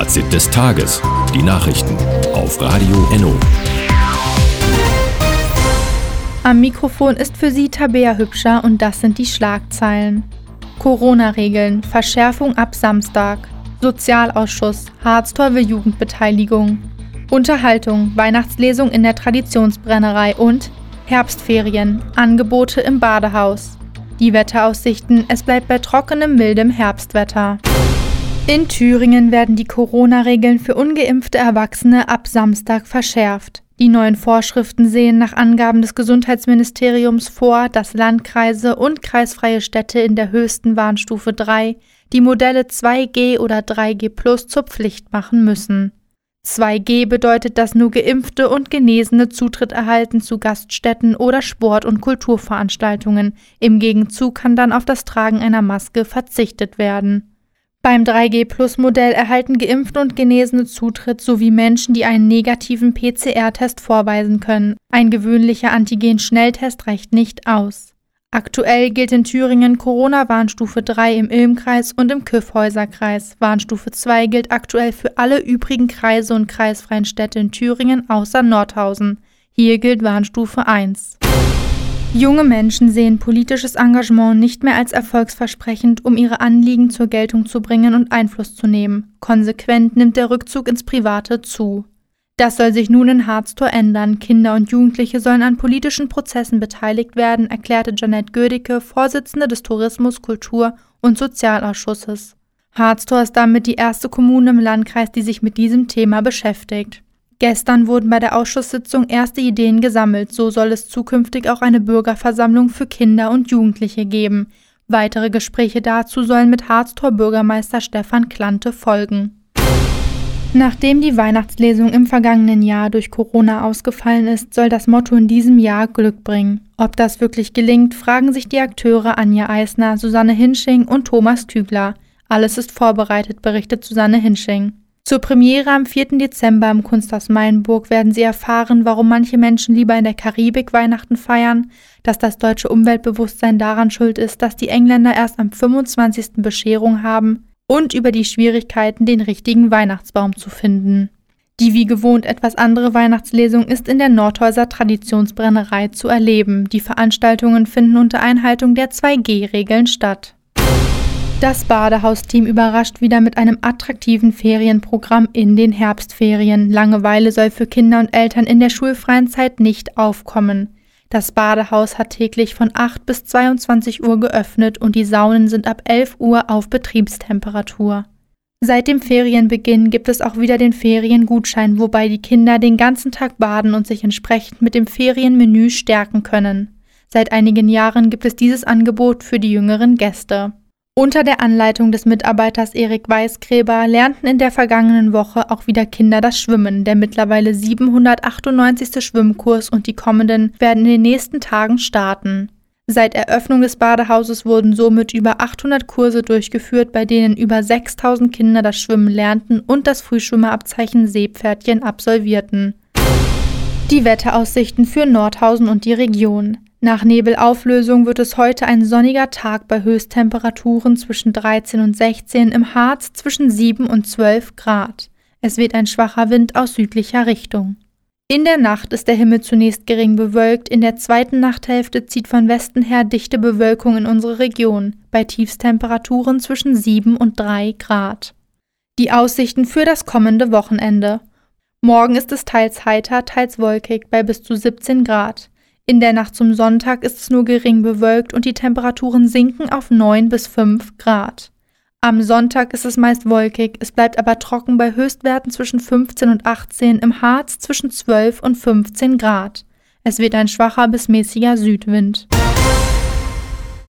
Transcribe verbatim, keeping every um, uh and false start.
Fazit des Tages. Die Nachrichten auf Radio Enno. Am Mikrofon ist für Sie Tabea Hübscher und das sind die Schlagzeilen. Corona-Regeln, Verschärfung ab Samstag. Sozialausschuss, Harztor will Jugendbeteiligung. Unterhaltung, Weihnachtslesung in der Traditionsbrennerei und Herbstferien, Angebote im Badehaus. Die Wetteraussichten, es bleibt bei trockenem, mildem Herbstwetter. In Thüringen werden die Corona-Regeln für ungeimpfte Erwachsene ab Samstag verschärft. Die neuen Vorschriften sehen nach Angaben des Gesundheitsministeriums vor, dass Landkreise und kreisfreie Städte in der höchsten Warnstufe drei die Modelle zwei G oder drei G plus zur Pflicht machen müssen. zwei G bedeutet, dass nur Geimpfte und Genesene Zutritt erhalten zu Gaststätten oder Sport- und Kulturveranstaltungen. Im Gegenzug kann dann auf das Tragen einer Maske verzichtet werden. Beim drei G plus Modell erhalten Geimpfte und Genesene Zutritt sowie Menschen, die einen negativen P C R-Test vorweisen können. Ein gewöhnlicher Antigen-Schnelltest reicht nicht aus. Aktuell gilt in Thüringen Corona-Warnstufe drei im Ilmkreis und im Kyffhäuserkreis. Warnstufe zwei gilt aktuell für alle übrigen Kreise und kreisfreien Städte in Thüringen außer Nordhausen. Hier gilt Warnstufe eins. Junge Menschen sehen politisches Engagement nicht mehr als erfolgsversprechend, um ihre Anliegen zur Geltung zu bringen und Einfluss zu nehmen. Konsequent nimmt der Rückzug ins Private zu. Das soll sich nun in Harztor ändern. Kinder und Jugendliche sollen an politischen Prozessen beteiligt werden, erklärte Janette Gödicke, Vorsitzende des Tourismus-, Kultur- und Sozialausschusses. Harztor ist damit die erste Kommune im Landkreis, die sich mit diesem Thema beschäftigt. Gestern wurden bei der Ausschusssitzung erste Ideen gesammelt. So soll es zukünftig auch eine Bürgerversammlung für Kinder und Jugendliche geben. Weitere Gespräche dazu sollen mit Harztor-Bürgermeister Stefan Klante folgen. Nachdem die Weihnachtslesung im vergangenen Jahr durch Corona ausgefallen ist, soll das Motto in diesem Jahr Glück bringen. Ob das wirklich gelingt, fragen sich die Akteure Anja Eisner, Susanne Hinsching und Thomas Kügler. Alles ist vorbereitet, berichtet Susanne Hinsching. Zur Premiere am vierten Dezember im Kunsthaus Mayenburg werden Sie erfahren, warum manche Menschen lieber in der Karibik Weihnachten feiern, dass das deutsche Umweltbewusstsein daran schuld ist, dass die Engländer erst am fünfundzwanzigsten Bescherung haben und über die Schwierigkeiten, den richtigen Weihnachtsbaum zu finden. Die wie gewohnt etwas andere Weihnachtslesung ist in der Nordhäuser Traditionsbrennerei zu erleben. Die Veranstaltungen finden unter Einhaltung der zwei G Regeln statt. Das Badehausteam überrascht wieder mit einem attraktiven Ferienprogramm in den Herbstferien. Langeweile soll für Kinder und Eltern in der schulfreien Zeit nicht aufkommen. Das Badehaus hat täglich von acht bis zweiundzwanzig Uhr geöffnet und die Saunen sind ab elf Uhr auf Betriebstemperatur. Seit dem Ferienbeginn gibt es auch wieder den Feriengutschein, wobei die Kinder den ganzen Tag baden und sich entsprechend mit dem Ferienmenü stärken können. Seit einigen Jahren gibt es dieses Angebot für die jüngeren Gäste. Unter der Anleitung des Mitarbeiters Erik Weißgräber lernten in der vergangenen Woche auch wieder Kinder das Schwimmen. Der mittlerweile siebenhundertachtundneunzigste Schwimmkurs und die kommenden werden in den nächsten Tagen starten. Seit Eröffnung des Badehauses wurden somit über achthundert Kurse durchgeführt, bei denen über sechstausend Kinder das Schwimmen lernten und das Frühschwimmerabzeichen Seepferdchen absolvierten. Die Wetteraussichten für Nordhausen und die Region. Nach Nebelauflösung wird es heute ein sonniger Tag bei Höchsttemperaturen zwischen dreizehn und sechzehn, im Harz zwischen sieben und zwölf Grad. Es weht ein schwacher Wind aus südlicher Richtung. In der Nacht ist der Himmel zunächst gering bewölkt, in der zweiten Nachthälfte zieht von Westen her dichte Bewölkung in unsere Region, bei Tiefstemperaturen zwischen sieben und drei Grad. Die Aussichten für das kommende Wochenende. Morgen ist es teils heiter, teils wolkig bei bis zu siebzehn Grad. In der Nacht zum Sonntag ist es nur gering bewölkt und die Temperaturen sinken auf neun bis fünf Grad. Am Sonntag ist es meist wolkig, es bleibt aber trocken bei Höchstwerten zwischen fünfzehn und achtzehn, im Harz zwischen zwölf und fünfzehn Grad. Es weht ein schwacher bis mäßiger Südwind.